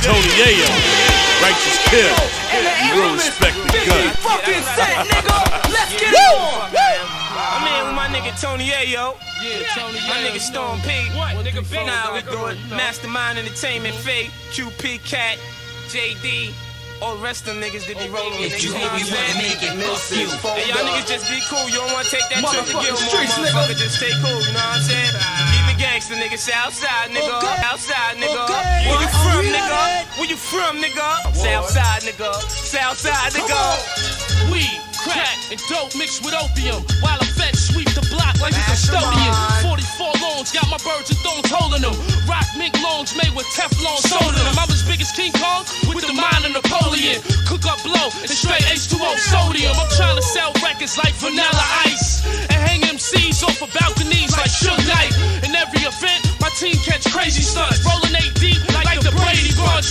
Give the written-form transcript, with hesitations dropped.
Tony Yayo, Righteous Kill. You real respect the gun. Fucking set, nigga. Let's get it on. I'm in with my nigga Tony Yayo. My nigga Storm P. Nah, we do it. Mastermind Entertainment, Faye, QP Cat, JD. All the rest of them niggas that be rolling with you. Hey, y'all niggas just be cool. You don't want to take that trip to Gilmore, motherfucker. Just stay cool, you know what I'm saying? Keep it gangster, nigga. Southside, nigga. Outside, nigga. Where you from, nigga? Where you from, nigga? Southside, nigga. Southside, nigga. Weed, crack, and dope mixed with opium. While I fed sweep the block like a custodian. 44 loans, got my birds and thorns holding them. Rock mink loans made with Teflon sold them. I'm as big as King Kong with the mind of Napoleon. Cook up blow and straight H2O sodium. I'm trying to sell records like Vanilla Ice and hang MCs off of balconies like Suge Knight. In every event, my team catch crazy stunts. Rolling 8 deep like the Brady Bunch.